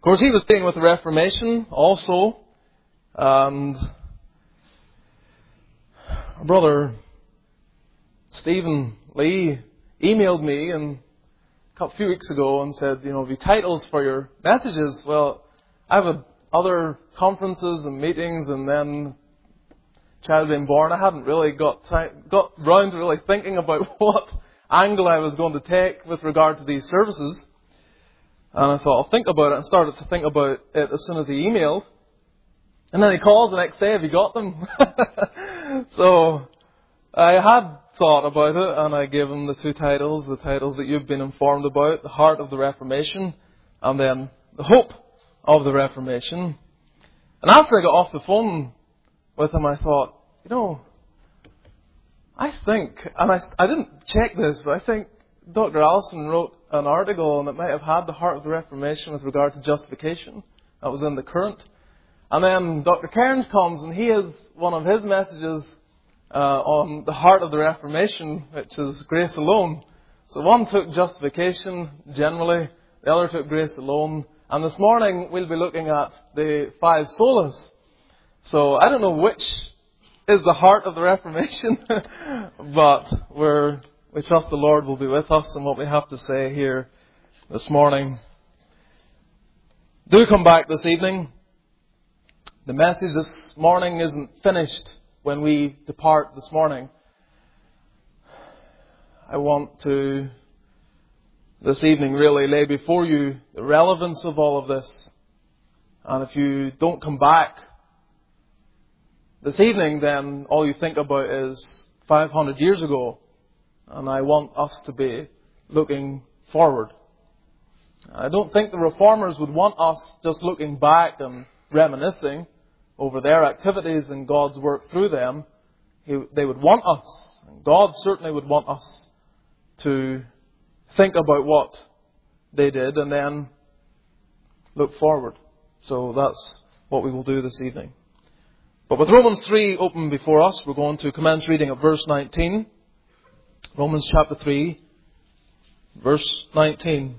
course, he was dealing with the Reformation also, and our brother Stephen Lee emailed me a few weeks ago and said, the titles for your messages. Well, I have other conferences and meetings, and then child being born. I hadn't really got round to really thinking about what angle I was going to take with regard to these services. And I thought, I'll think about it, and started to think about it as soon as he emailed. And then he called the next day, have you got them? So I had thought about it, and I gave him the two titles, the titles that you've been informed about, The Heart of the Reformation, and then The Hope of the Reformation. And after I got off the phone with him, I thought, I think, and I didn't check this, but I think Dr. Allison wrote an article, and it might have had The Heart of the Reformation with regard to justification. That was in The Current. And then Dr. Cairns comes, and he has one of his messages on the heart of the Reformation, which is grace alone. So one took justification generally, the other took grace alone. And this morning we'll be looking at the five solas. So I don't know which is the heart of the Reformation, but we trust the Lord will be with us and what we have to say here this morning. Do come back this evening. The message this morning isn't finished when we depart this morning. I want to, this evening, really lay before you the relevance of all of this. And if you don't come back this evening, then all you think about is 500 years ago. And I want us to be looking forward. I don't think the Reformers would want us just looking back and reminiscing over their activities and God's work through them. They would want us, and God certainly would want us, to think about what they did and then look forward. So that's what we will do this evening. But with Romans 3 open before us, we're going to commence reading at verse 19. Romans chapter 3, verse 19.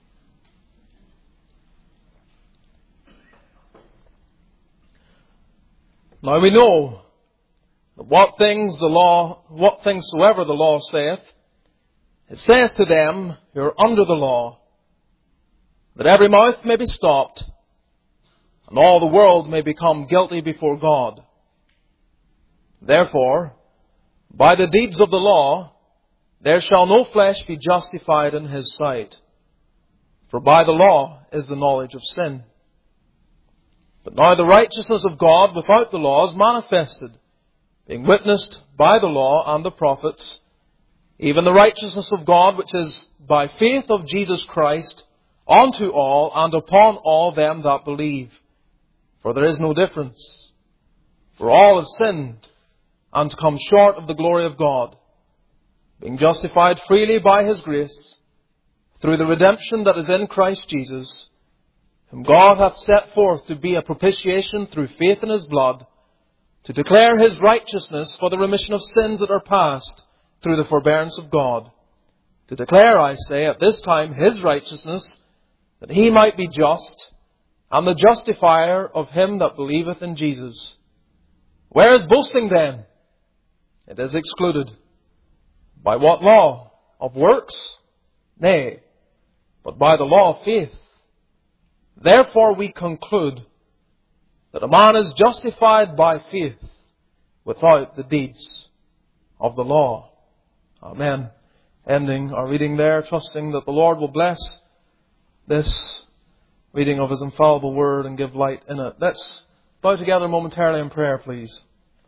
Now we know that what things soever the law saith, it saith to them who are under the law, that every mouth may be stopped, and all the world may become guilty before God. Therefore, by the deeds of the law, there shall no flesh be justified in his sight. For by the law is the knowledge of sin. But now the righteousness of God without the law is manifested, being witnessed by the law and the prophets, even the righteousness of God which is by faith of Jesus Christ unto all and upon all them that believe. For there is no difference. For all have sinned and come short of the glory of God, being justified freely by His grace, through the redemption that is in Christ Jesus, whom God hath set forth to be a propitiation through faith in His blood, to declare His righteousness for the remission of sins that are past through the forbearance of God. To declare, I say, at this time His righteousness, that He might be just, and the justifier of him that believeth in Jesus. Where is boasting then? It is excluded. By what law? Of works? Nay, but by the law of faith. Therefore we conclude that a man is justified by faith without the deeds of the law. Amen. Ending our reading there, trusting that the Lord will bless this reading of His infallible word and give light in it. Let's bow together momentarily in prayer, please.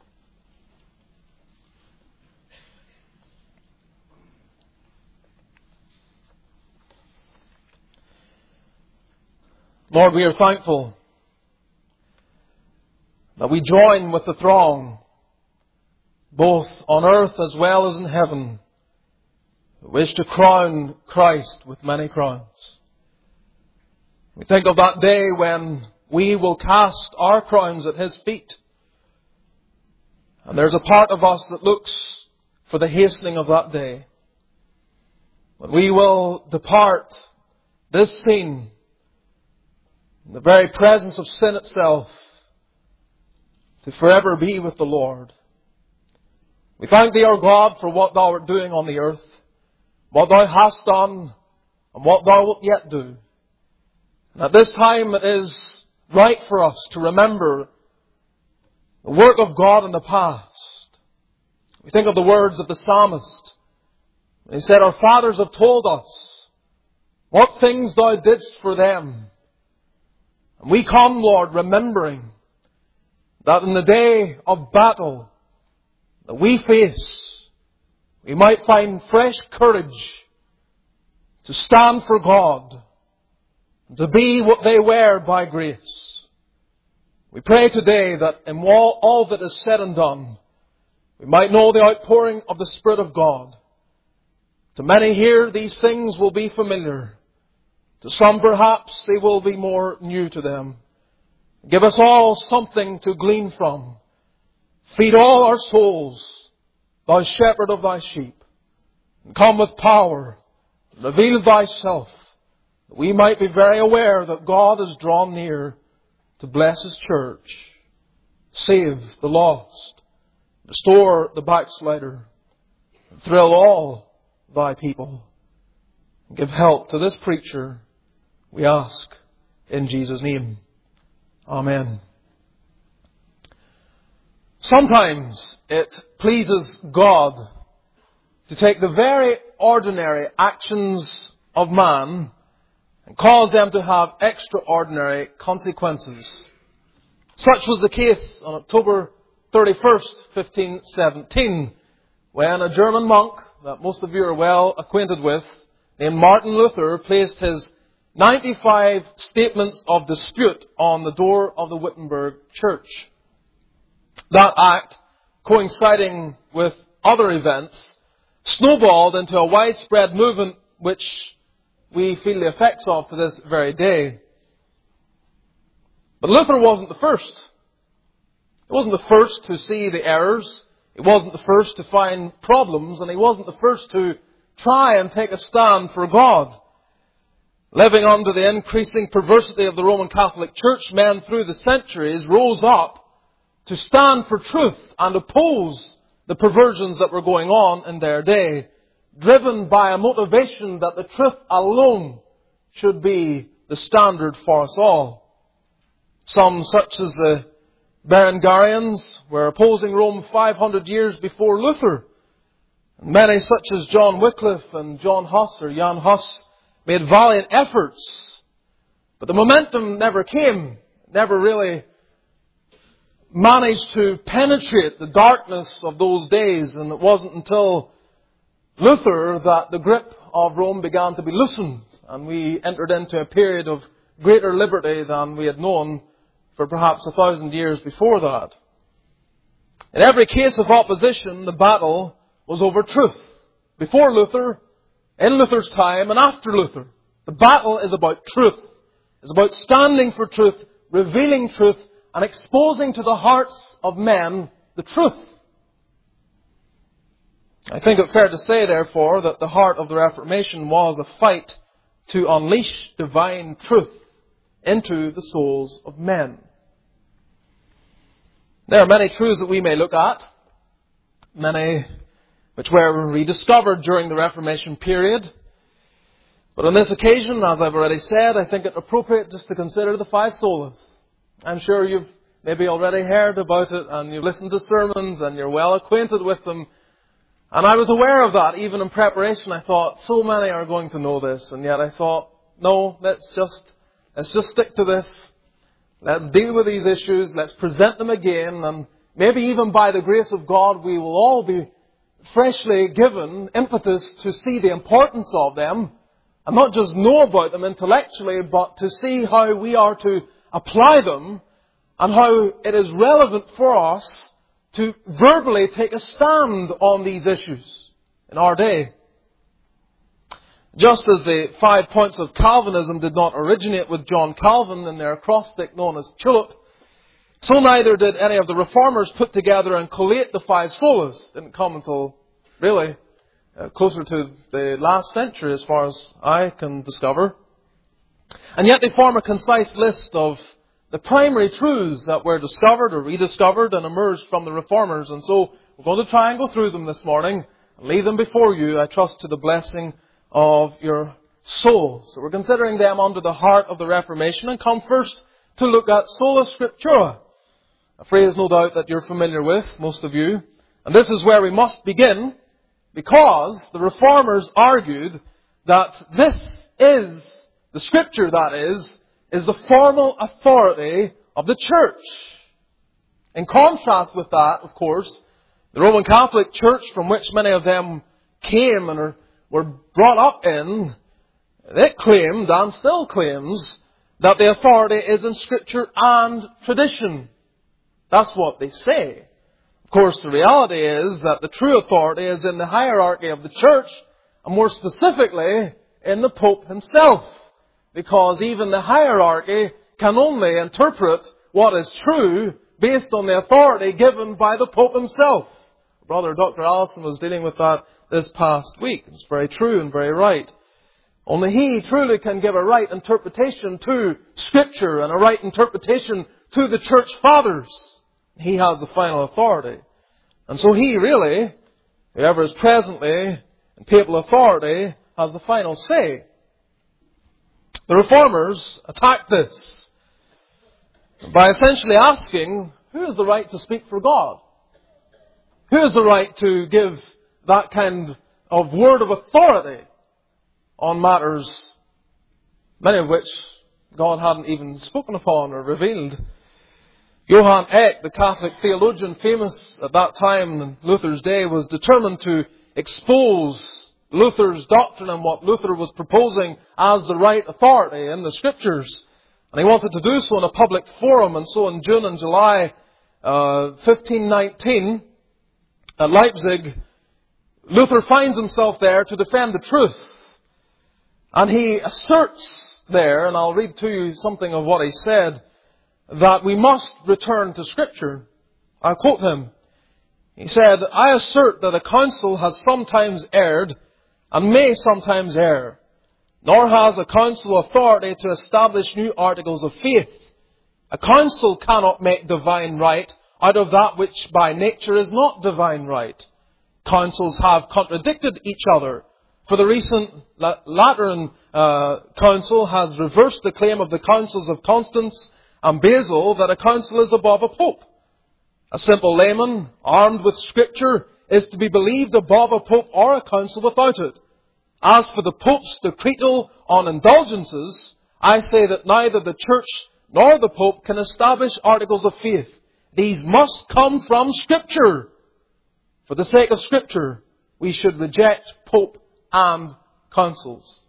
Lord, we are thankful that we join with the throng, both on earth as well as in heaven, who wish to crown Christ with many crowns. We think of that day when we will cast our crowns at His feet. And there's a part of us that looks for the hastening of that day, when we will depart this scene, in the very presence of sin itself, to forever be with the Lord. We thank Thee, our God, for what Thou art doing on the earth, what Thou hast done, and what Thou wilt yet do. And at this time it is right for us to remember the work of God in the past. We think of the words of the psalmist. He said, our fathers have told us what things Thou didst for them. And we come, Lord, remembering that in the day of battle that we face, we might find fresh courage to stand for God, to be what they were by grace. We pray today that in all that is said and done, we might know the outpouring of the Spirit of God. To many here, these things will be familiar. To some, perhaps, they will be more new to them. Give us all something to glean from. Feed all our souls, Thou shepherd of Thy sheep. And come with power. Reveal Thyself, that we might be very aware that God is drawn near to bless His church, save the lost, restore the backslider, and thrill all Thy people. And give help to this preacher, we ask in Jesus' name. Amen. Sometimes it pleases God to take the very ordinary actions of man and cause them to have extraordinary consequences. Such was the case on October 31st, 1517, when a German monk that most of you are well acquainted with, named Martin Luther, placed his 95 statements of dispute on the door of the Wittenberg church. That act, coinciding with other events, snowballed into a widespread movement which we feel the effects of to this very day. But Luther wasn't the first. He wasn't the first to see the errors. He wasn't the first to find problems. And he wasn't the first to try and take a stand for God. Living under the increasing perversity of the Roman Catholic Church, men through the centuries rose up to stand for truth and oppose the perversions that were going on in their day, driven by a motivation that the truth alone should be the standard for us all. Some, such as the Berengarians, were opposing Rome 500 years before Luther. And many, such as John Wycliffe and John Huss or Jan Hus, made valiant efforts. But the momentum never came, never really managed to penetrate the darkness of those days. And it wasn't until Luther that the grip of Rome began to be loosened, and we entered into a period of greater liberty than we had known for perhaps 1,000 years before that. In every case of opposition, the battle was over truth. Before Luther, in Luther's time, and after Luther, the battle is about truth. It's about standing for truth, revealing truth, and exposing to the hearts of men the truth. I think it's fair to say, therefore, that the heart of the Reformation was a fight to unleash divine truth into the souls of men. There are many truths that we may look at, many which were rediscovered during the Reformation period. But on this occasion, as I've already said, I think it appropriate just to consider the five solas. I'm sure you've maybe already heard about it, and you've listened to sermons, and you're well acquainted with them. And I was aware of that. Even in preparation, I thought, so many are going to know this. And yet I thought, no, let's just stick to this. Let's deal with these issues. Let's present them again. And maybe even by the grace of God, we will all be freshly given impetus to see the importance of them. And not just know about them intellectually, but to see how we are to apply them and how it is relevant for us to verbally take a stand on these issues in our day. Just as the 5 points of Calvinism did not originate with John Calvin in their acrostic known as Tulip, so neither did any of the Reformers put together and collate the five solas. Didn't come until really closer to the last century, as far as I can discover. And yet they form a concise list of the primary truths that were discovered or rediscovered and emerged from the Reformers. And so we're going to try and go through them this morning and lay them before you, I trust, to the blessing of your soul. So we're considering them under the heart of the Reformation, and come first to look at sola scriptura, a phrase no doubt that you're familiar with, most of you. And this is where we must begin, because the Reformers argued that this is, the Scripture that is the formal authority of the Church. In contrast with that, of course, the Roman Catholic Church, from which many of them came and were brought up in, it claimed and still claims that the authority is in Scripture and tradition. That's what they say. Of course, the reality is that the true authority is in the hierarchy of the Church, and more specifically, in the Pope himself. Because even the hierarchy can only interpret what is true based on the authority given by the Pope himself. Brother Dr. Allison was dealing with that this past week. It's very true and very right. Only he truly can give a right interpretation to Scripture and a right interpretation to the Church Fathers. He has the final authority. And so he really, whoever is presently in papal authority, has the final say. The Reformers attacked this by essentially asking, who has the right to speak for God? Who has the right to give that kind of word of authority on matters, many of which God hadn't even spoken upon or revealed? Johann Eck, the Catholic theologian famous at that time in Luther's day, was determined to expose Luther's doctrine and what Luther was proposing as the right authority in the Scriptures. And he wanted to do so in a public forum. And so in June and July 1519 at Leipzig, Luther finds himself there to defend the truth. And he asserts there, and I'll read to you something of what he said, that we must return to Scripture. I'll quote him. He said, "I assert that a council has sometimes erred and may sometimes err, nor has a council authority to establish new articles of faith. A council cannot make divine right out of that which by nature is not divine right. Councils have contradicted each other. For the recent Lateran Council has reversed the claim of the councils of Constance and Basil that a council is above a pope. A simple layman, armed with Scripture, is to be believed above a pope or a council without it. As for the pope's decretal on indulgences, I say that neither the Church nor the pope can establish articles of faith. These must come from Scripture. For the sake of Scripture, we should reject pope and councils."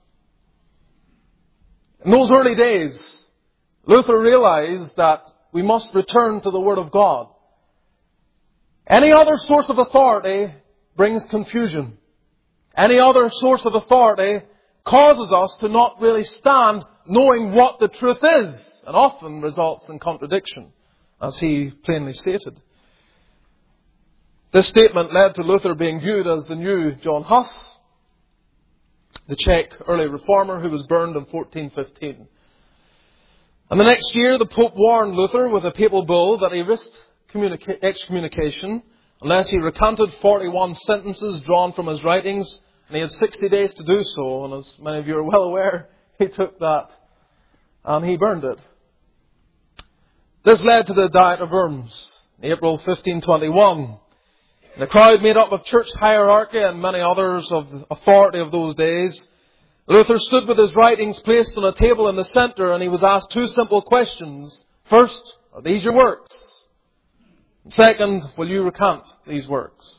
In those early days, Luther realized that we must return to the Word of God. Any other source of authority brings confusion. Any other source of authority causes us to not really stand knowing what the truth is, and often results in contradiction, as he plainly stated. This statement led to Luther being viewed as the new John Huss, the Czech early reformer who was burned in 1415. And the next year, the Pope warned Luther with a papal bull that he risked excommunication unless he recanted 41 sentences drawn from his writings, and he had 60 days to do so. And as many of you are well aware, he took that and he burned it. This led to the Diet of Worms in April 1521. The crowd made up of church hierarchy and many others of authority of those days. Luther stood with his writings placed on a table in the center, and he was asked two simple questions. First, are these your works? And second, will you recant these works?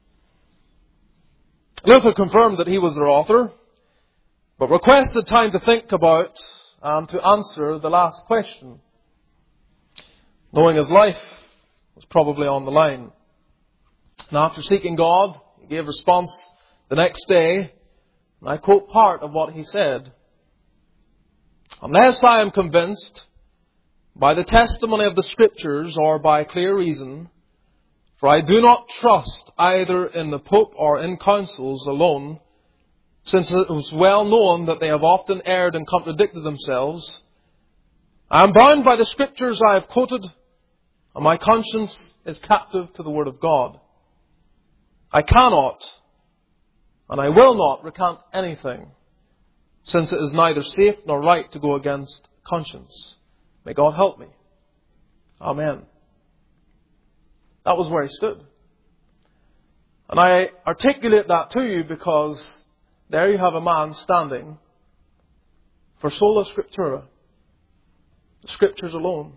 Luther confirmed that he was their author, but requested time to think about and to answer the last question, knowing his life was probably on the line. And after seeking God, he gave response the next day. And I quote part of what he said. "Unless I am convinced by the testimony of the Scriptures or by clear reason, for I do not trust either in the Pope or in councils alone, since it was well known that they have often erred and contradicted themselves, I am bound by the Scriptures I have quoted, and my conscience is captive to the Word of God. I cannot, and I will not recant anything, since it is neither safe nor right to go against conscience. May God help me. Amen. That was where he stood. And I articulate that to you because there you have a man standing for sola scriptura, the Scriptures alone,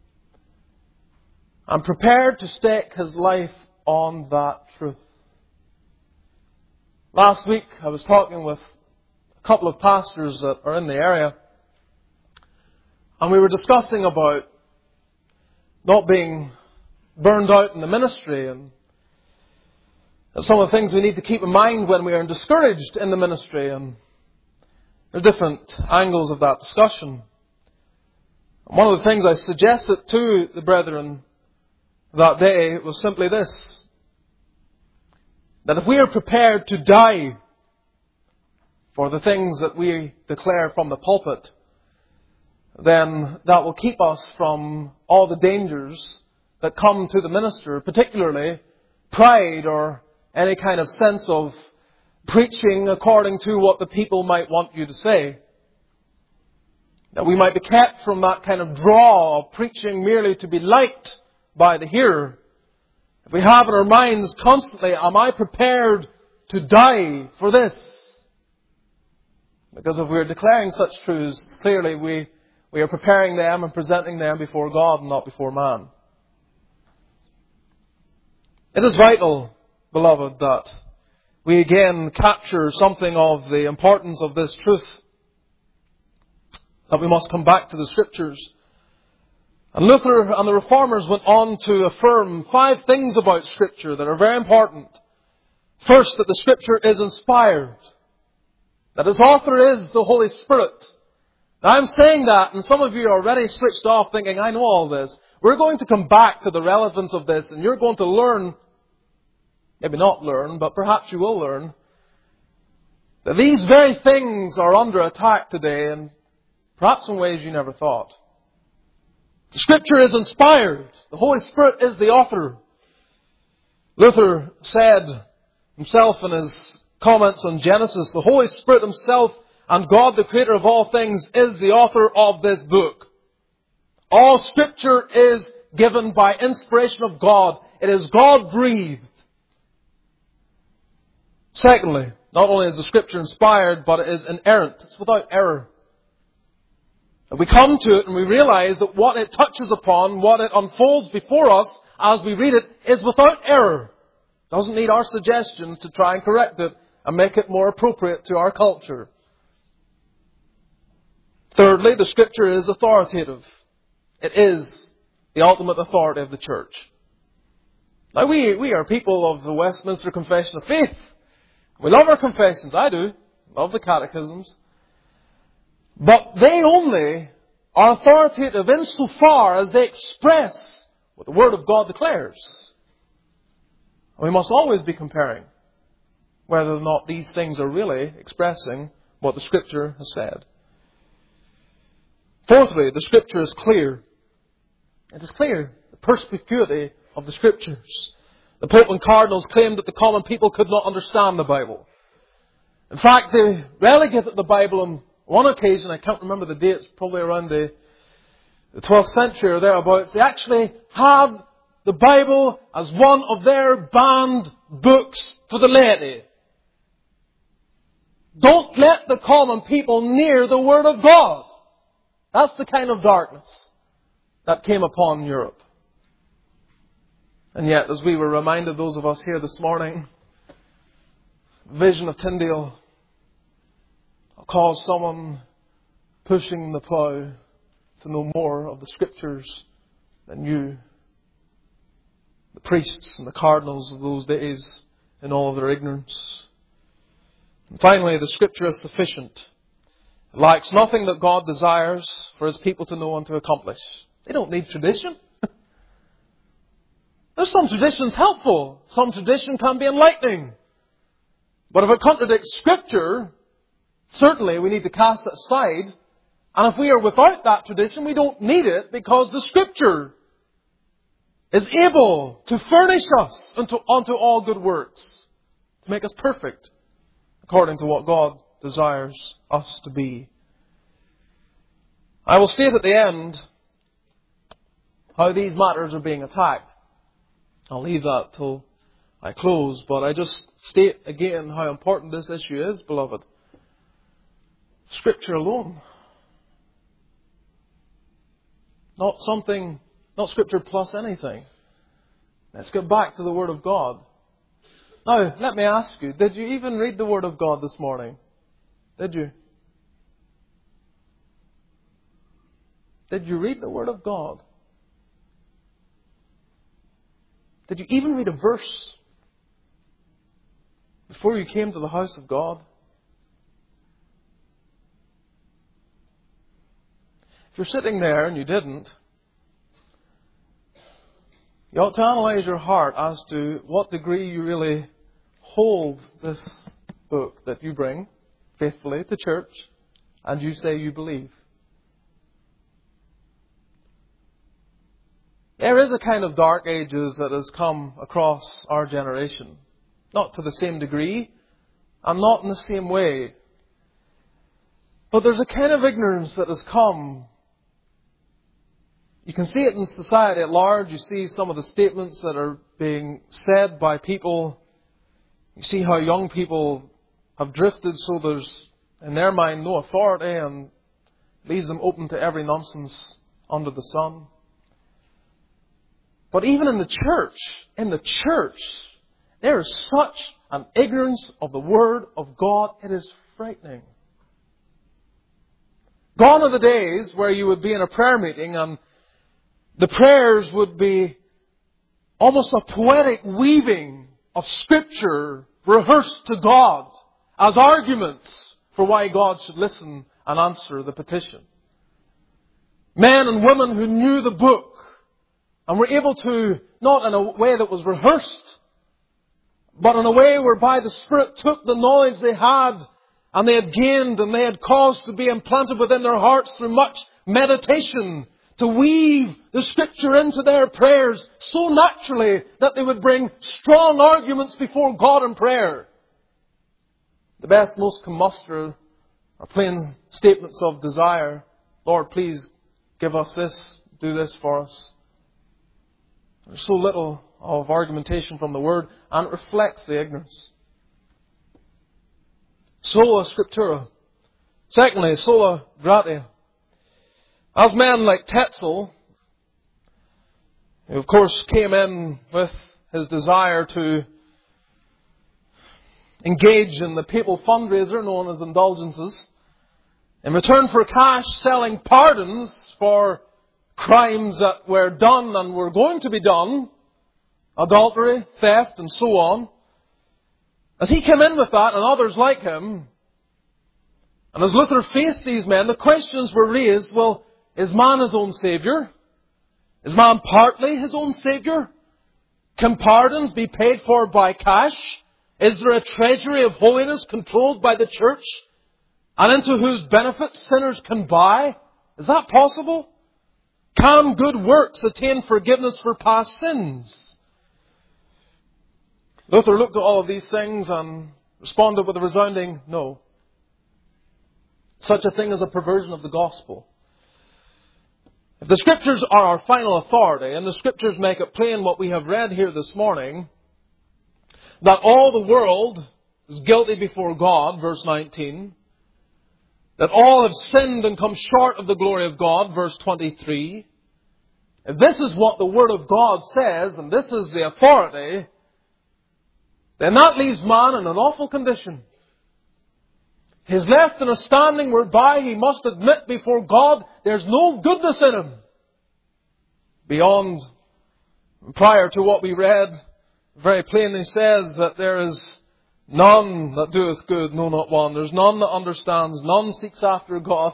and prepared to stake his life on that truth. Last week I was talking with a couple of pastors that are in the area, and we were discussing about not being burned out in the ministry and some of the things we need to keep in mind when we are discouraged in the ministry. And there are different angles of that discussion. And one of the things I suggested to the brethren that day was simply this: that if we are prepared to die for the things that we declare from the pulpit, then that will keep us from all the dangers that come to the minister, particularly pride or any kind of sense of preaching according to what the people might want you to say. That we might be kept from that kind of draw of preaching merely to be liked by the hearer. If we have in our minds constantly, am I prepared to die for this? Because if we're declaring such truths, clearly we are preparing them and presenting them before God and not before man. It is vital, beloved, that we again capture something of the importance of this truth, that we must come back to the Scriptures. And Luther and the Reformers went on to affirm 5 things about Scripture that are very important. First, that the Scripture is inspired, that its author is the Holy Spirit. Now, I'm saying that, and some of you are already switched off thinking, I know all this. We're going to come back to the relevance of this, and you're going to learn, maybe not learn, but perhaps you will learn, that these very things are under attack today, and perhaps in ways you never thought. The Scripture is inspired. The Holy Spirit is the author. Luther said himself in his comments on Genesis, the Holy Spirit Himself and God, the Creator of all things, is the author of this book. All Scripture is given by inspiration of God. It is God-breathed. Secondly, not only is the Scripture inspired, but it is inerrant. It's without error. And we come to it and we realize that what it touches upon, what it unfolds before us as we read it, is without error. It doesn't need our suggestions to try and correct it and make it more appropriate to our culture. Thirdly, the Scripture is authoritative. It is the ultimate authority of the church. Now, we are people of the Westminster Confession of Faith. We love our confessions. I do. Love the catechisms. But they only are authoritative insofar as they express what the Word of God declares. And we must always be comparing whether or not these things are really expressing what the Scripture has said. Fourthly, the Scripture is clear. It is clear. The perspicuity of the Scriptures. The Pope and Cardinals claimed that the common people could not understand the Bible. In fact, they relegated the Bible on one occasion, I can't remember the dates, probably around the 12th century or thereabouts. They actually had the Bible as one of their banned books for the laity. Don't let the common people near the Word of God. That's the kind of darkness that came upon Europe. And yet, as we were reminded, those of us here this morning, the vision of Tyndale will cause someone pushing the plough to know more of the Scriptures than you. The priests and the cardinals of those days in all of their ignorance. And finally, the Scripture is sufficient. It lacks nothing that God desires for His people to know and to accomplish. They don't need tradition. There's some traditions helpful. Some tradition can be enlightening. But if it contradicts Scripture, Certainly, we need to cast it aside. And if we are without that tradition, we don't need it because the Scripture is able to furnish us unto all good works, to make us perfect according to what God desires us to be. I will state at the end how these matters are being attacked. I'll leave that till I close, but I just state again how important this issue is, beloved. Scripture alone. Not Scripture plus anything. Let's get back to the Word of God. Now, let me ask you, did you even read the Word of God this morning? Did you? Did you read the Word of God? Did you even read a verse before you came to the house of God? If you're sitting there and you didn't, you ought to analyze your heart as to what degree you really hold this book that you bring faithfully to church and you say you believe. There is a kind of dark ages that has come across our generation. Not to the same degree and not in the same way. But there's a kind of ignorance that has come. You can see it in society at large. You see some of the statements that are being said by people. You see how young people have drifted so there's, in their mind, no authority and leaves them open to every nonsense under the sun. But even in the church, there is such an ignorance of the Word of God. It is frightening. Gone are the days where you would be in a prayer meeting and the prayers would be almost a poetic weaving of Scripture rehearsed to God as arguments for why God should listen and answer the petition. Men and women who knew the book and were able to, not in a way that was rehearsed, but in a way whereby the Spirit took the knowledge they had and they had gained and they had caused to be implanted within their hearts through much meditation, to weave the Scripture into their prayers so naturally that they would bring strong arguments before God in prayer. The best most can muster are plain statements of desire. Lord, please give us this, do this for us. There's so little of argumentation from the Word, and it reflects the ignorance. Sola Scriptura. Secondly, sola gratia. As men like Tetzel, who of course came in with his desire to engage in the papal fundraiser known as indulgences, in return for cash selling pardons for crimes that were done and were going to be done, adultery, theft and so on. As he came in with that and others like him, and as Luther faced these men, the questions were raised, well, is man his own Saviour? Is man partly his own Saviour? Can pardons be paid for by cash? Is there a treasury of holiness controlled by the church and into whose benefit sinners can buy? Is that possible? Can good works attain forgiveness for past sins? Luther looked at all of these things and responded with a resounding no. Such a thing as a perversion of the gospel. If the Scriptures are our final authority, and the Scriptures make it plain what we have read here this morning, that all the world is guilty before God, verse 19, that all have sinned and come short of the glory of God, verse 23, if this is what the Word of God says, and this is the authority, then that leaves man in an awful condition. He is left in a standing whereby he must admit before God there's no goodness in him. Beyond, prior to what we read, very plainly says that there is none that doeth good, no not one. There's none that understands, none seeks after God.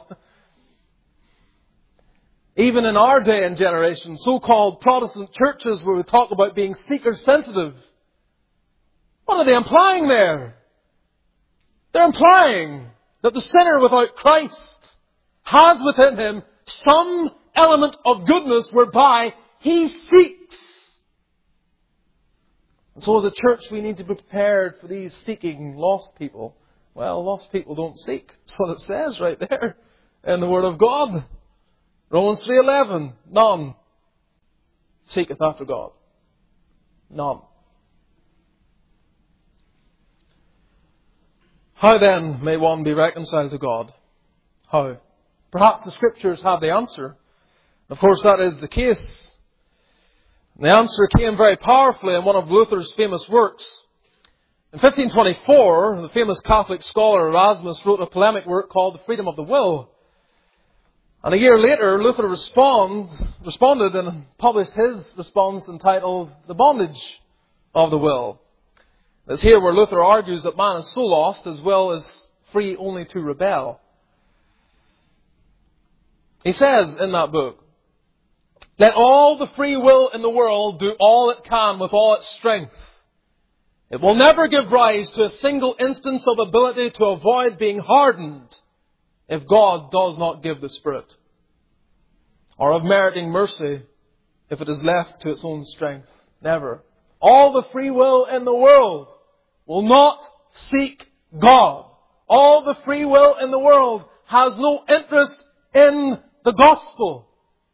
Even in our day and generation, so-called Protestant churches where we talk about being seeker-sensitive, what are they implying there? They're implying that the sinner without Christ has within him some element of goodness whereby he seeks. And so as a church we need to be prepared for these seeking lost people. Well, lost people don't seek. That's what it says right there in the Word of God. Romans 3:11. None seeketh after God. None. How then may one be reconciled to God? How? Perhaps the Scriptures have the answer. Of course, that is the case. And the answer came very powerfully in one of Luther's famous works. In 1524, the famous Catholic scholar Erasmus wrote a polemic work called The Freedom of the Will. And a year later, Luther responded and published his response entitled The Bondage of the Will. It's here where Luther argues that man is so lost his will is free only to rebel. He says in that book, "Let all the free will in the world do all it can with all its strength. It will never give rise to a single instance of ability to avoid being hardened if God does not give the Spirit, or of meriting mercy if it is left to its own strength. Never. All the free will in the world will not seek God. All the free will in the world has no interest in the gospel."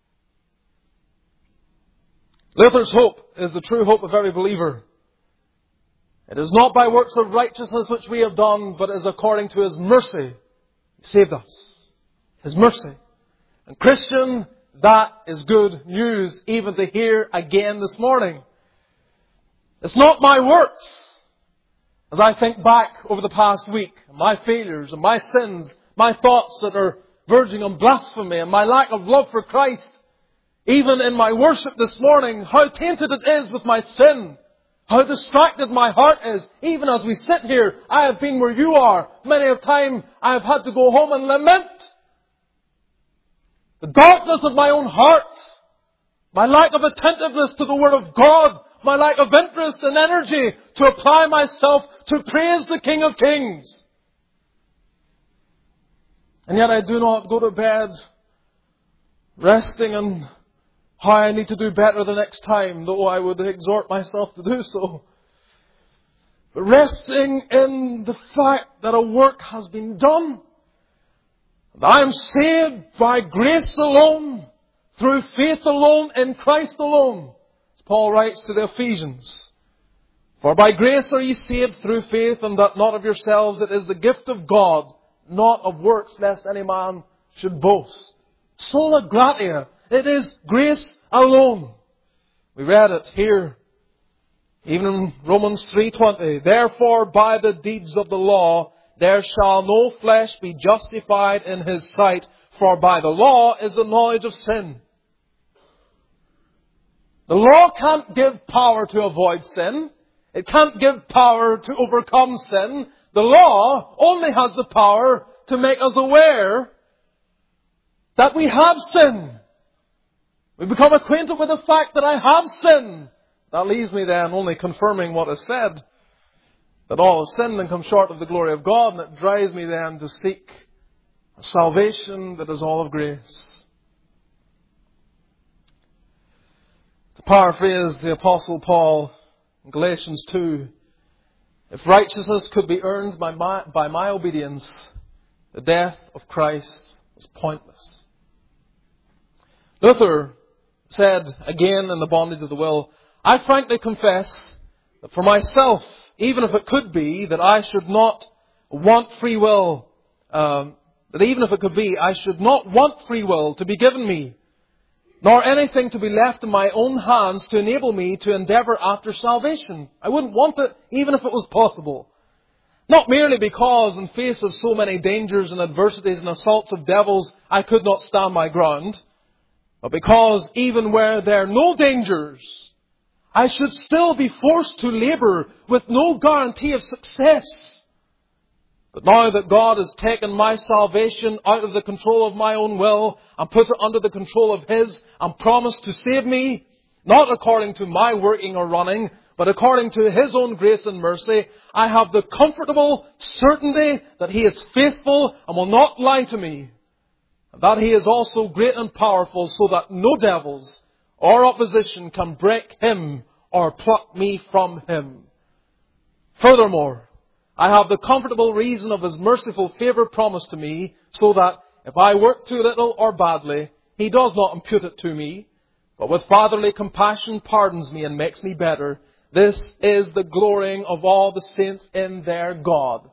Luther's hope is the true hope of every believer. It is not by works of righteousness which we have done, but is according to His mercy. He saved us. His mercy. And Christian, that is good news even to hear again this morning. It's not my works. As I think back over the past week, my failures and my sins, my thoughts that are verging on blasphemy and my lack of love for Christ, even in my worship this morning, how tainted it is with my sin. How distracted my heart is. Even as we sit here, I have been where you are. Many a time I have had to go home and lament the darkness of my own heart, my lack of attentiveness to the Word of God, my lack of interest and energy to apply myself to praise the King of Kings. And yet I do not go to bed resting in how I need to do better the next time, though I would exhort myself to do so. But resting in the fact that a work has been done. And I am saved by grace alone, through faith alone, in Christ alone. As Paul writes to the Ephesians, "For by grace are ye saved through faith, and that not of yourselves, it is the gift of God, not of works, lest any man should boast." Sola gratia. It is grace alone. We read it here, even in Romans 3:20. "Therefore, by the deeds of the law, there shall no flesh be justified in his sight, for by the law is the knowledge of sin." The law can't give power to avoid sin. It can't give power to overcome sin. The law only has the power to make us aware that we have sinned. We become acquainted with the fact that I have sinned. That leaves me then only confirming what is said, that all have sinned and come short of the glory of God, and it drives me then to seek a salvation that is all of grace. To paraphrase the Apostle Paul in Galatians 2, "If righteousness could be earned by my obedience, the death of Christ is pointless." Luther said again in The Bondage of the Will, "I frankly confess that for myself, even if it could be that I should not want free will, I should not want free will to be given me, nor anything to be left in my own hands to enable me to endeavour after salvation. I wouldn't want it even if it was possible. Not merely because in face of so many dangers and adversities and assaults of devils, I could not stand my ground, but because even where there are no dangers, I should still be forced to labour with no guarantee of success. But now that God has taken my salvation out of the control of my own will and put it under the control of His and promised to save me, not according to my working or running, but according to His own grace and mercy, I have the comfortable certainty that He is faithful and will not lie to me, and that He is also great and powerful, so that no devils or opposition can break Him or pluck me from Him. Furthermore, I have the comfortable reason of His merciful favour promised to me, so that if I work too little or badly, He does not impute it to me, but with fatherly compassion pardons me and makes me better. This is the glorying of all the saints in their God.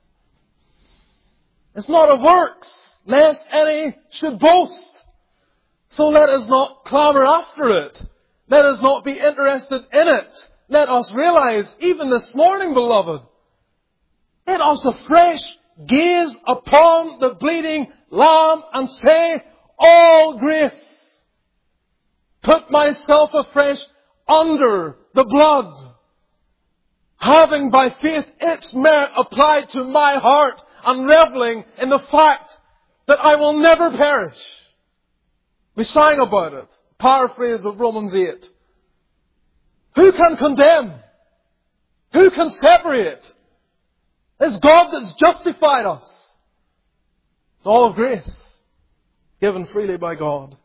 It's not of works, lest any should boast. So let us not clamour after it. Let us not be interested in it. Let us realize, even this morning, beloved, let us afresh gaze upon the bleeding Lamb and say, all grace. Put myself afresh under the blood, having by faith its merit applied to my heart and reveling in the fact that I will never perish. We sang about it. Paraphrase of Romans 8. Who can condemn? Who can separate? It's God that's justified us. It's all of grace, given freely by God.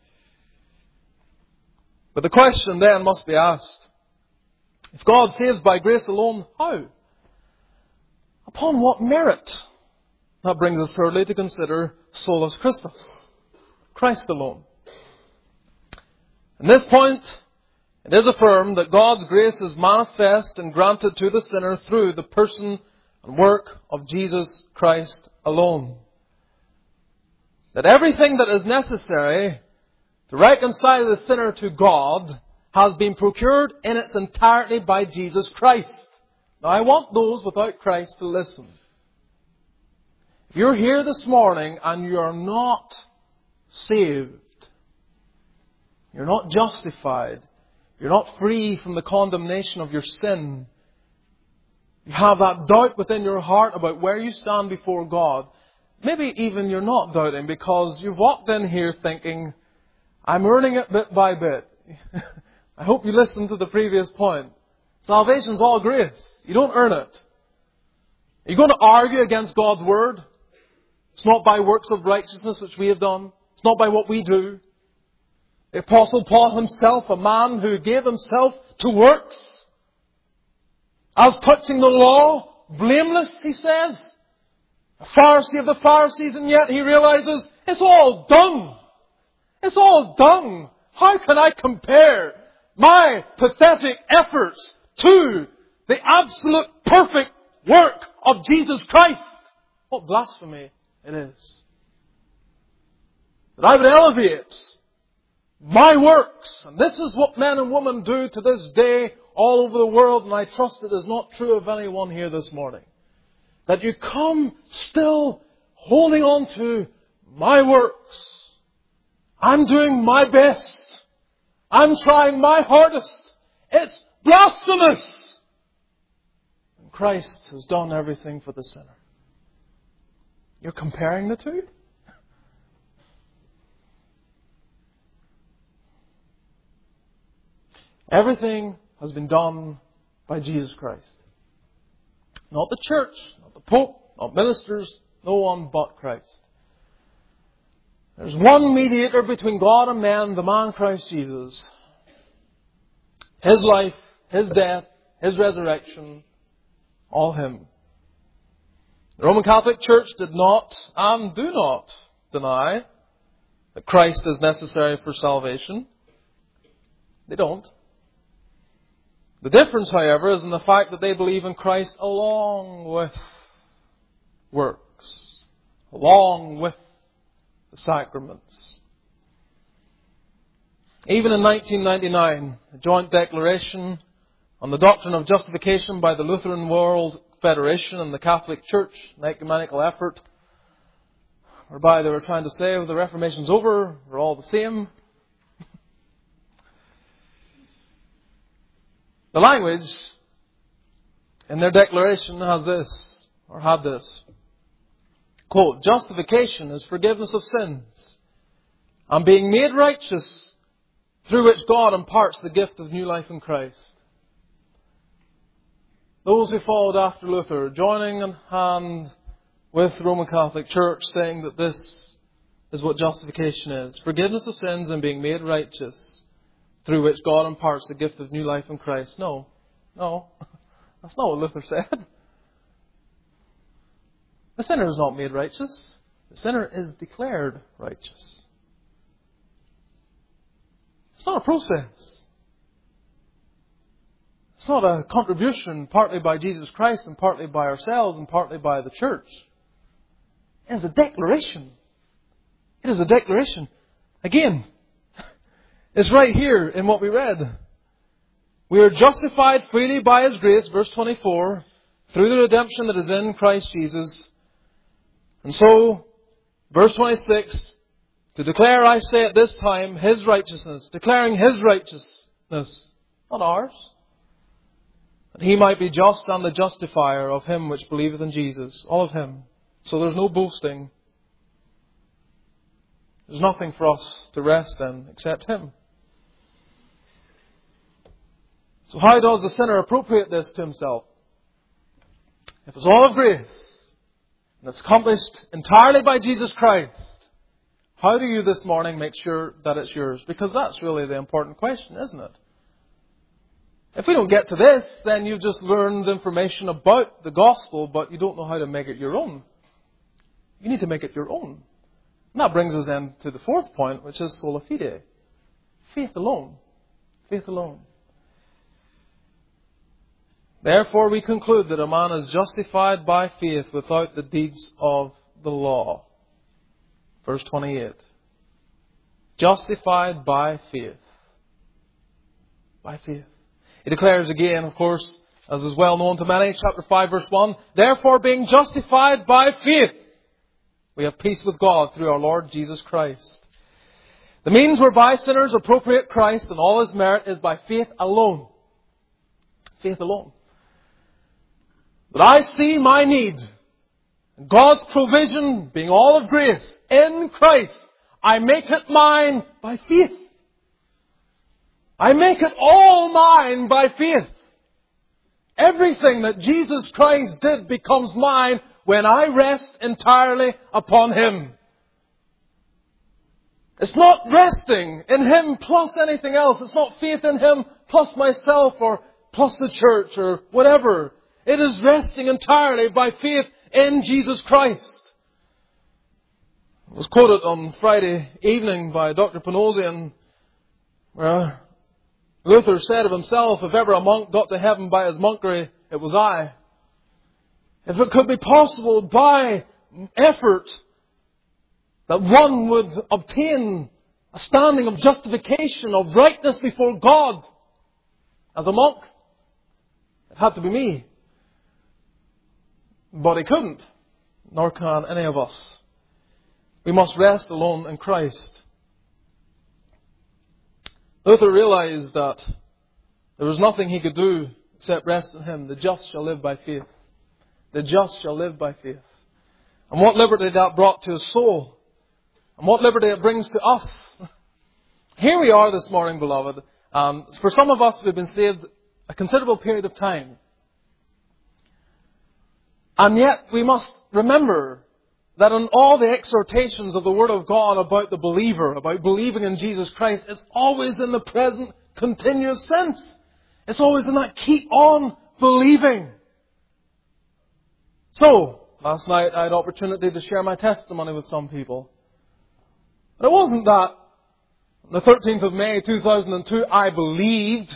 But the question then must be asked, if God saves by grace alone, how? Upon what merit? That brings us thirdly to consider solus Christus, Christ alone. At this point, it is affirmed that God's grace is manifest and granted to the sinner through the person and work of Jesus Christ alone. That everything that is necessary to reconcile the sinner to God has been procured in its entirety by Jesus Christ. Now I want those without Christ to listen. If you're here this morning and you are not saved, you're not justified, you're not free from the condemnation of your sin, you have that doubt within your heart about where you stand before God, maybe even you're not doubting because you've walked in here thinking, I'm earning it bit by bit. I hope you listened to the previous point. Salvation's all grace. You don't earn it. Are you going to argue against God's Word? It's not by works of righteousness which we have done. It's not by what we do. The Apostle Paul himself, a man who gave himself to works, as touching the law, blameless, he says. A Pharisee of the Pharisees, and yet he realizes, it's all dung. It's all dung. How can I compare my pathetic efforts to the absolute perfect work of Jesus Christ? What blasphemy it is. That I would elevate my works. And this is what men and women do to this day all over the world. And I trust it is not true of anyone here this morning. That you come still holding on to my works. I'm doing my best. I'm trying my hardest. It's blasphemous. And Christ has done everything for the sinner. You're comparing the two? Everything has been done by Jesus Christ. Not the church, not the Pope, not ministers, no one but Christ. There's one mediator between God and man, the man Christ Jesus. His life, His death, His resurrection, all Him. The Roman Catholic Church did not and do not deny that Christ is necessary for salvation. They don't. The difference, however, is in the fact that they believe in Christ along with works, along with the sacraments. Even in 1999, a joint declaration on the doctrine of justification by the Lutheran World Federation and the Catholic Church, an ecumenical effort, whereby they were trying to say, well, the Reformation's over, we're all the same. The language in their declaration has this, or had this. Quote, justification is forgiveness of sins and being made righteous through which God imparts the gift of new life in Christ. those who followed after Luther, joining in hand with the Roman Catholic Church, saying that this is what justification is. Forgiveness of sins and being made righteous, through which God imparts the gift of new life in Christ. No. That's not what Luther said. The sinner is not made righteous. The sinner is declared righteous. It's not a process. It's not a contribution partly by Jesus Christ and partly by ourselves and partly by the church. It is a declaration. It is a declaration. Again, it's right here in what we read. We are justified freely by His grace, verse 24, through the redemption that is in Christ Jesus. And so, verse 26, to declare, I say at this time, His righteousness, declaring His righteousness, not ours, that He might be just and the justifier of him which believeth in Jesus, all of Him. So there's no boasting. There's nothing for us to rest in except Him. So how does the sinner appropriate this to himself? If it's all of grace, and it's accomplished entirely by Jesus Christ, how do you this morning make sure that it's yours? Because that's really the important question, isn't it? If we don't get to this, then you've just learned information about the gospel, but you don't know how to make it your own. You need to make it your own. And that brings us in to the fourth point, which is sola fide. Faith alone. Faith alone. Therefore we conclude that a man is justified by faith without the deeds of the law. Verse 28. Justified by faith. By faith. He declares again, of course, as is well known to many, chapter 5, verse 1, therefore being justified by faith, we have peace with God through our Lord Jesus Christ. The means whereby sinners appropriate Christ and all His merit is by faith alone. Faith alone. But I see my need. God's provision being all of grace in Christ. I make it mine by faith. I make it all mine by faith. Everything that Jesus Christ did becomes mine when I rest entirely upon Him. It's not resting in Him plus anything else. It's not faith in Him plus myself or plus the church or whatever. It is resting entirely by faith in Jesus Christ. It was quoted on Friday evening by Dr. Panosian, where Luther said of himself, if ever a monk got to heaven by his monkery, it was I. If it could be possible by effort that one would obtain a standing of justification, of rightness before God as a monk, it had to be me. But he couldn't, nor can any of us. We must rest alone in Christ. Luther realized that there was nothing he could do except rest in Him. The just shall live by faith. The just shall live by faith. And what liberty that brought to his soul. And what liberty it brings to us. Here we are this morning, beloved. For some of us, we've been saved a considerable period of time. And yet we must remember that in all the exhortations of the Word of God about the believer, about believing in Jesus Christ, it's always in the present continuous sense. It's always in that keep on believing. So, last night I had opportunity to share my testimony with some people. But it wasn't that on the 13th of May 2002 I believed.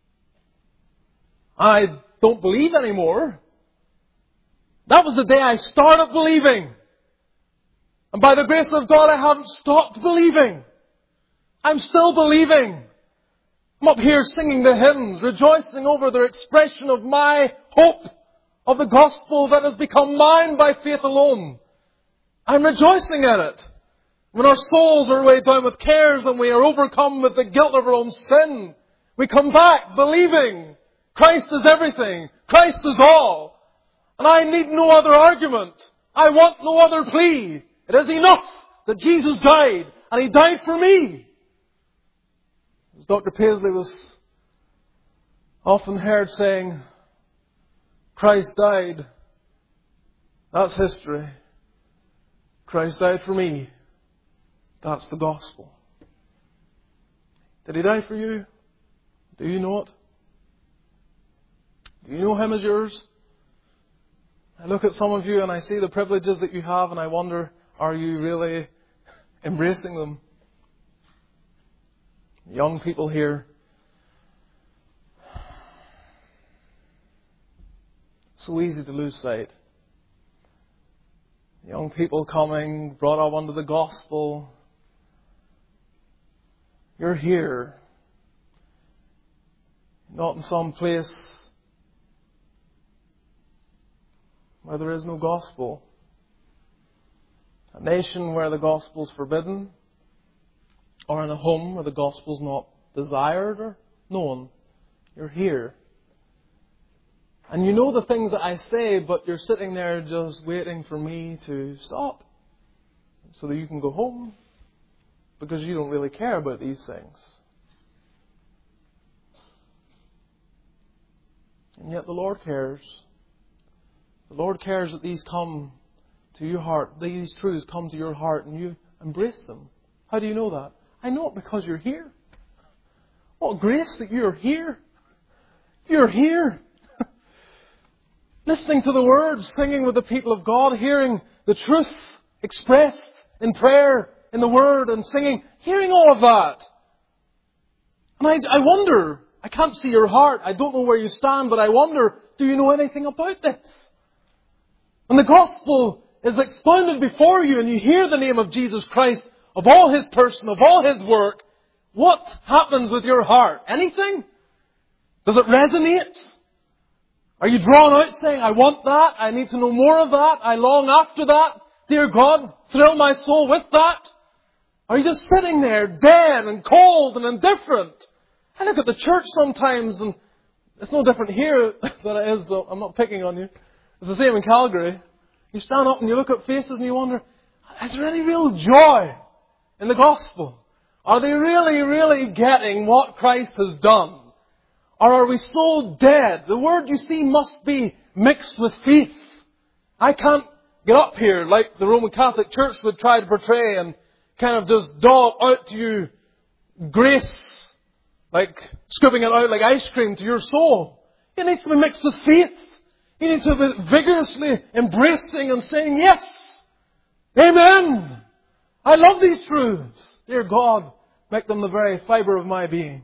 I don't believe anymore. That was the day I started believing. And by the grace of God, I haven't stopped believing. I'm still believing. I'm up here singing the hymns, rejoicing over the expression of my hope of the gospel that has become mine by faith alone. I'm rejoicing in it. When our souls are weighed down with cares and we are overcome with the guilt of our own sin, we come back believing Christ is everything. Christ is all. And I need no other argument. I want no other plea. It is enough that Jesus died, and He died for me. As Dr. Paisley was often heard saying, Christ died. That's history. Christ died for me. That's the gospel. Did He die for you? Do you know it? Do you know Him as yours? I look at some of you and I see the privileges that you have and I wonder, are you really embracing them? Young people here. So easy to lose sight. Young people coming, brought up under the gospel. You're here. Not in some place where there is no gospel. A nation where the gospel's forbidden. Or in a home where the gospel's not desired or known. You're here. And you know the things that I say, but you're sitting there just waiting for me to stop. So that you can go home. Because you don't really care about these things. And yet the Lord cares. The Lord cares that these come to your heart. These truths come to your heart and you embrace them. How do you know that? I know it because you're here. What grace that you're here. You're here. Listening to the words, singing with the people of God, hearing the truth expressed in prayer, in the Word, and singing, hearing all of that. And I wonder, I can't see your heart, I don't know where you stand, but I wonder, do you know anything about this? When the gospel is expounded before you and you hear the name of Jesus Christ, of all His person, of all His work, what happens with your heart? Anything? Does it resonate? Are you drawn out saying, I want that, I need to know more of that, I long after that, dear God, thrill my soul with that? Are you just sitting there dead and cold and indifferent? I look at the church sometimes and it's no different here than it is, so I'm not picking on you. It's the same in Calgary. You stand up and you look at faces and you wonder, is there any real joy in the gospel? Are they really, really getting what Christ has done? Or are we so dead? The word, you see, must be mixed with faith. I can't get up here like the Roman Catholic Church would try to portray and kind of just dole out to you grace, like scooping it out like ice cream to your soul. It needs to be mixed with faith. You need to be vigorously embracing and saying, yes, amen. I love these truths. Dear God, make them the very fibre of my being.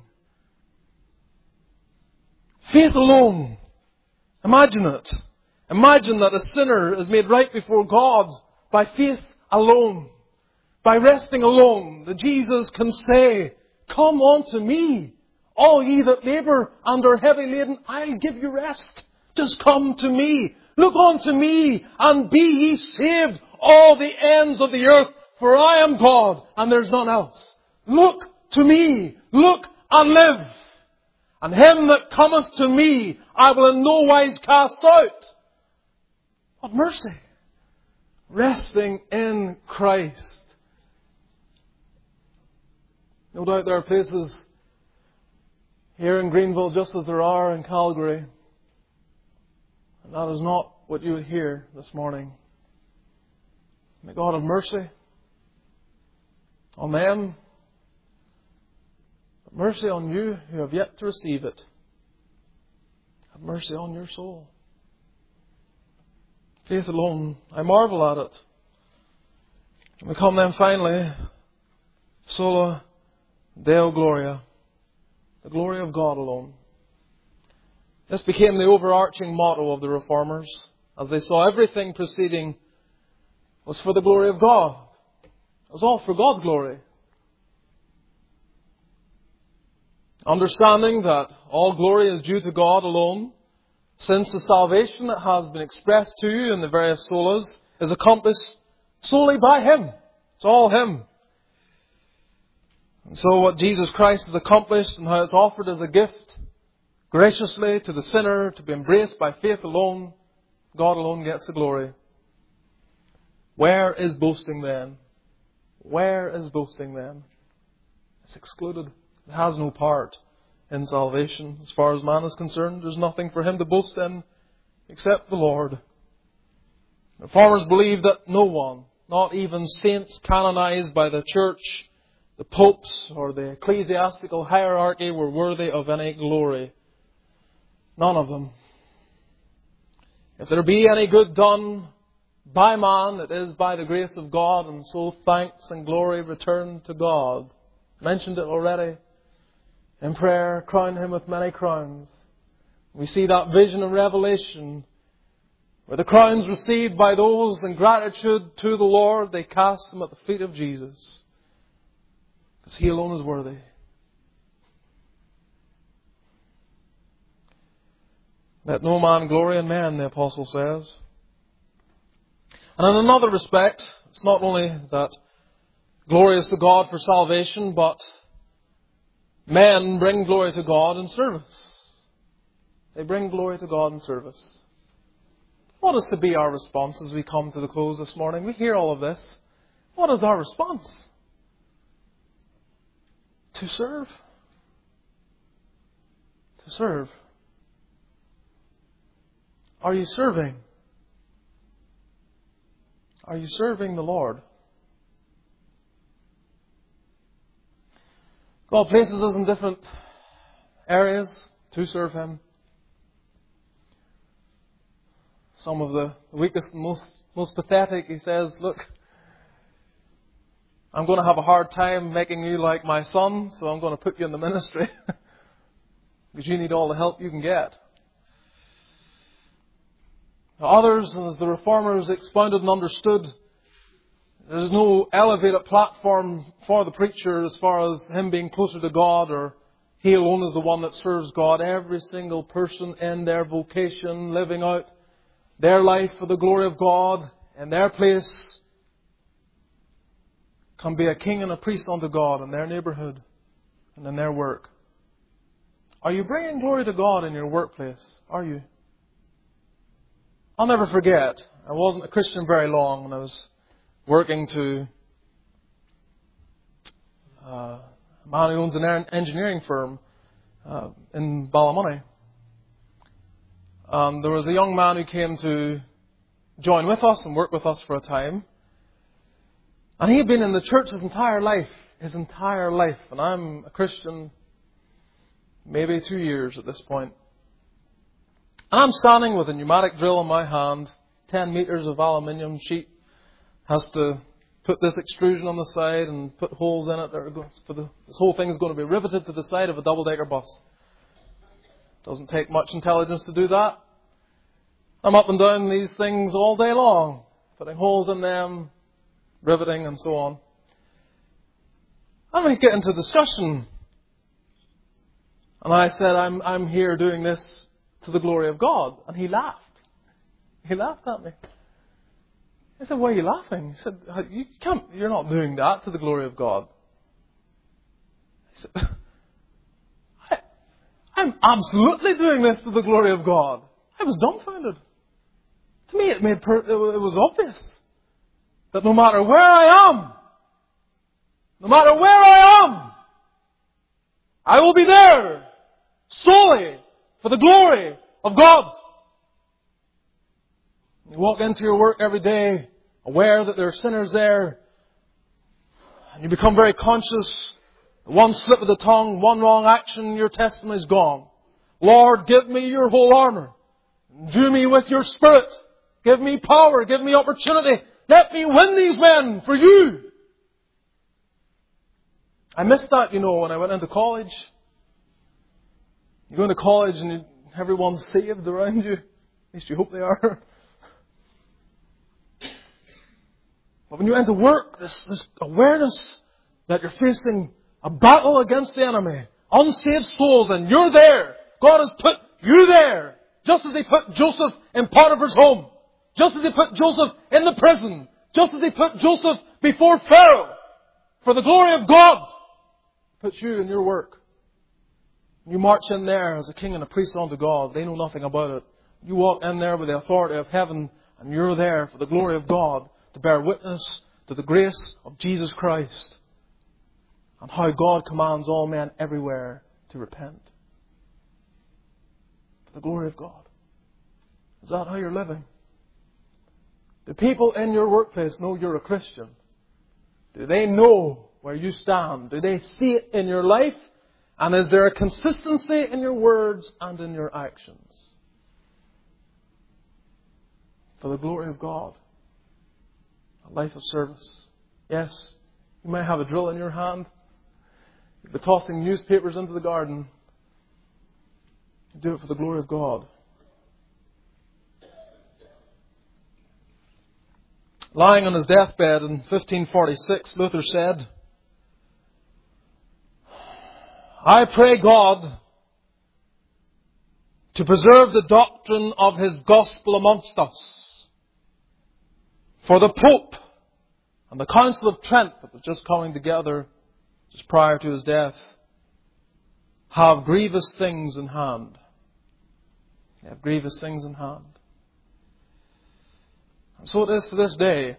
Faith alone. Imagine it. Imagine that a sinner is made right before God by faith alone. By resting alone. That Jesus can say, come unto me, all ye that labour and are heavy laden, I'll give you rest. Just come to me. Look unto me and be ye saved, all the ends of the earth. For I am God and there's none else. Look to me. Look and live. And him that cometh to me, I will in no wise cast out. What mercy! Resting in Christ. No doubt there are places here in Greenville just as there are in Calgary. And that is not what you would hear this morning. May God have mercy on them. Mercy on you who have yet to receive it. Have mercy on your soul. Faith alone. I marvel at it. And we come then finally, sola Deo Gloria. The glory of God alone. This became the overarching motto of the Reformers, as they saw everything proceeding was for the glory of God. It was all for God's glory. Understanding that all glory is due to God alone, since the salvation that has been expressed to you in the various solas is accomplished solely by Him. It's all Him. And so what Jesus Christ has accomplished and how it's offered as a gift, graciously to the sinner, to be embraced by faith alone, God alone gets the glory. Where is boasting then? Where is boasting then? It's excluded. It has no part in salvation. As far as man is concerned, there's nothing for him to boast in except the Lord. The Reformers believed that no one, not even saints canonized by the church, the popes, or the ecclesiastical hierarchy, were worthy of any glory. None of them. If there be any good done by man, it is by the grace of God, and so thanks and glory return to God. Mentioned it already in prayer, crown Him with many crowns. We see that vision in Revelation, where the crowns received by those in gratitude to the Lord, they cast them at the feet of Jesus, because He alone is worthy. Let no man glory in men, the Apostle says. And in another respect, it's not only that glory is to God for salvation, but men bring glory to God in service. They bring glory to God in service. What is to be our response as we come to the close this morning? We hear all of this. What is our response? To serve. To serve. Are you serving? Are you serving the Lord? God places us in different areas to serve Him. Some of the weakest and most pathetic, He says, look, I'm going to have a hard time making you like my son, so I'm going to put you in the ministry. Because you need all the help you can get. Others, as the Reformers expounded and understood, there's no elevated platform for the preacher as far as him being closer to God, or he alone is the one that serves God. Every single person in their vocation, living out their life for the glory of God in their place, can be a king and a priest unto God in their neighbourhood and in their work. Are you bringing glory to God in your workplace? Are you? I'll never forget, I wasn't a Christian very long when I was working to a man who owns an engineering firm in Ballymoney. There was a young man who came to join with us and work with us for a time. And he had been in the church his entire life. And I'm a Christian maybe 2 years at this point. And I'm standing with a pneumatic drill in my hand, 10 metres of aluminium sheet, has to put this extrusion on the side and put holes in it. This whole thing is going to be riveted to the side of a double-decker bus. Doesn't take much intelligence to do that. I'm up and down these things all day long, putting holes in them, riveting and so on. And we get into discussion. And I said, I'm here doing this to the glory of God. And he laughed. He laughed at me. I said, why are you laughing? He said, you're not doing that to the glory of God. I said, I'm absolutely doing this to the glory of God. I was dumbfounded. To me, it was obvious that no matter where I am, I will be there solely for the glory of God. You walk into your work every day aware that there are sinners there, and you become very conscious. One slip of the tongue, one wrong action, your testimony is gone. Lord, give me your whole armour. Do me with your Spirit. Give me power. Give me opportunity. Let me win these men for you. I missed that, when I went into college. You go into college and everyone's saved around you. At least you hope they are. But when you enter work, this awareness that you're facing a battle against the enemy, unsaved souls, and you're there. God has put you there. Just as He put Joseph in Potiphar's home. Just as He put Joseph in the prison. Just as He put Joseph before Pharaoh. For the glory of God. He puts you in your work. You march in there as a king and a priest unto God. They know nothing about it. You walk in there with the authority of heaven, and you're there for the glory of God to bear witness to the grace of Jesus Christ and how God commands all men everywhere to repent. For the glory of God. Is that how you're living? Do people in your workplace know you're a Christian? Do they know where you stand? Do they see it in your life? And is there a consistency in your words and in your actions? For the glory of God. A life of service. Yes, you might have a drill in your hand. You'll be tossing newspapers into the garden. You do it for the glory of God. Lying on his deathbed in 1546, Luther said, I pray God to preserve the doctrine of His gospel amongst us. For the Pope and the Council of Trent that was just coming together just prior to his death have grievous things in hand. They have grievous things in hand. And so it is to this day.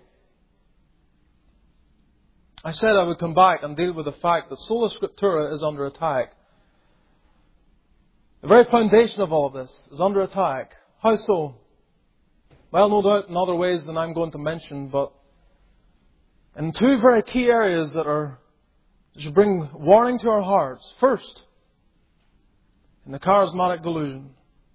I said I would come back and deal with the fact that Sola Scriptura is under attack. The very foundation of all of this is under attack. How so? Well, no doubt in other ways than I'm going to mention, but in two very key areas that should bring warning to our hearts. First, in the charismatic delusion.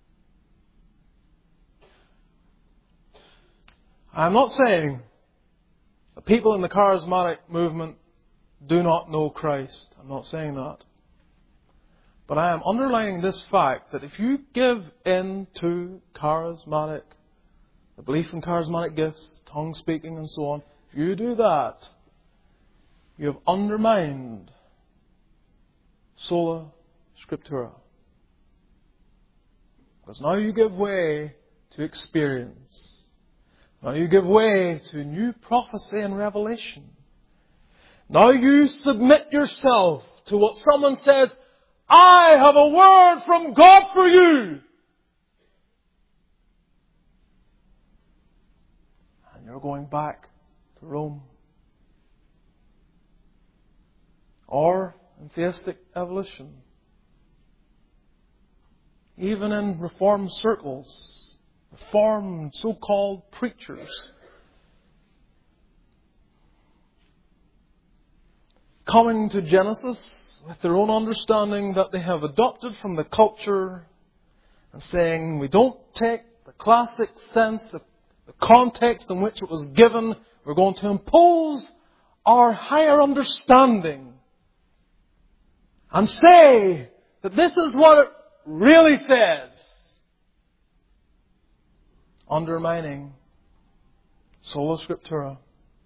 I'm not saying that people in the charismatic movement do not know Christ. I'm not saying that. But I am underlining this fact that if you give in to charismatic, the belief in charismatic gifts, tongue speaking and so on, if you do that, you have undermined Sola Scriptura. Because now you give way to experience. Now you give way to new prophecy and revelation. Now you submit yourself to what someone says, I have a word from God for you. And you're going back to Rome. Or in theistic evolution. Even in Reformed circles. Reformed so-called preachers coming to Genesis with their own understanding that they have adopted from the culture and saying we don't take the classic sense, the context in which it was given, we're going to impose our higher understanding and say that this is what it really says. Undermining Sola Scriptura.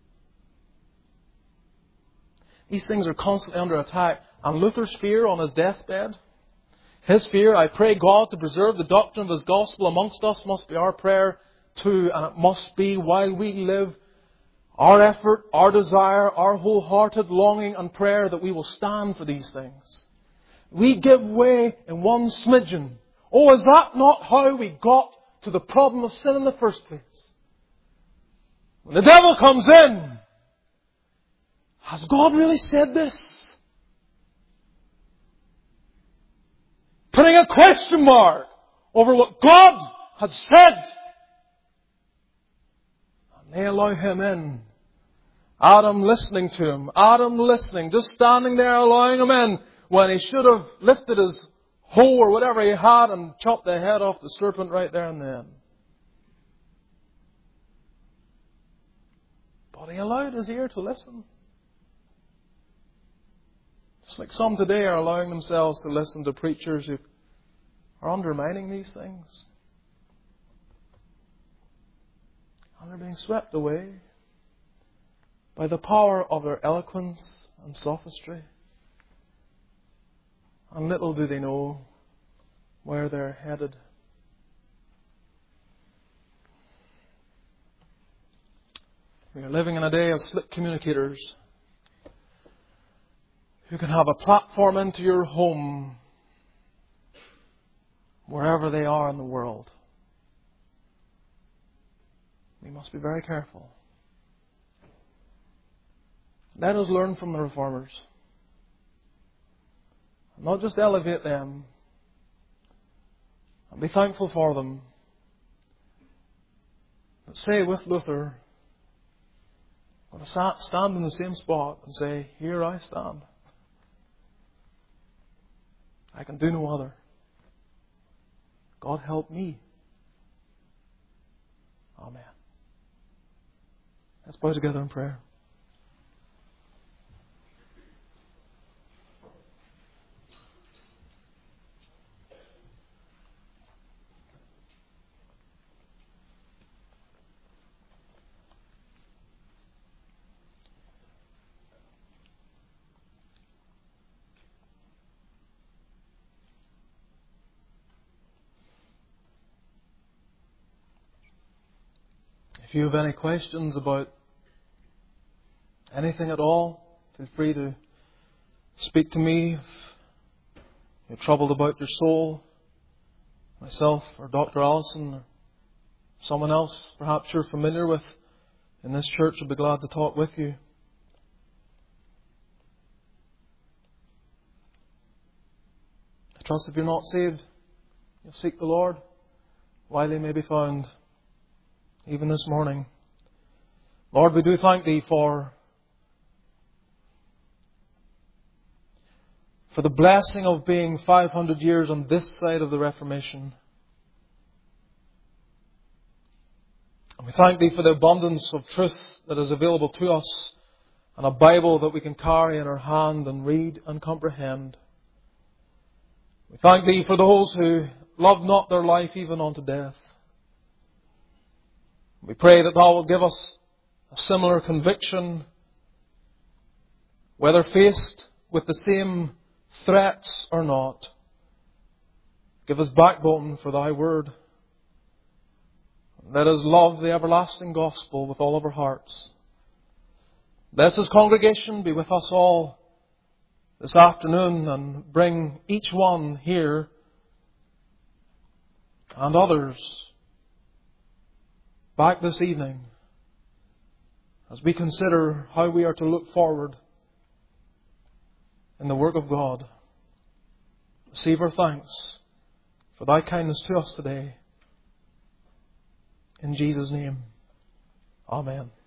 These things are constantly under attack. And Luther's fear on his deathbed, his fear, I pray God to preserve the doctrine of His gospel amongst us, must be our prayer too. And it must be while we live, our effort, our desire, our wholehearted longing and prayer that we will stand for these things. We give way in one smidgen. Oh, is that not how we got to the problem of sin in the first place? When the devil comes in, has God really said this? Putting a question mark over what God had said. And they allow Him in. Adam listening to Him. Adam listening, just standing there allowing Him in when he should have lifted his hoe or whatever he had and chopped the head off the serpent right there and then. But he allowed his ear to listen. Just like some today are allowing themselves to listen to preachers who are undermining these things. And they're being swept away by the power of their eloquence and sophistry. And little do they know where they're headed. We are living in a day of slick communicators who can have a platform into your home wherever they are in the world. We must be very careful. Let us learn from the Reformers. Not just elevate them and be thankful for them, But say with Luther, I'm going to stand in the same spot and say, here I stand. I can do no other. God help me. Amen. Let's bow together in prayer. If you have any questions about anything at all, feel free to speak to me. If you're troubled about your soul, myself or Dr. Allison or someone else perhaps you're familiar with in this church, will be glad to talk with you. I trust if you're not saved, you'll seek the Lord while He may be found, even this morning. Lord, we do thank Thee for the blessing of being 500 years on this side of the Reformation. And we thank Thee for the abundance of truth that is available to us, and a Bible that we can carry in our hand and read and comprehend. We thank Thee for those who loved not their life even unto death. We pray that Thou will give us a similar conviction, whether faced with the same threats or not. Give us backbone for Thy word. Let us love the everlasting gospel with all of our hearts. Bless this congregation, be with us all this afternoon, and bring each one here and others back this evening as we consider how we are to look forward in the work of God. Receive our thanks for Thy kindness to us today. In Jesus' name, Amen.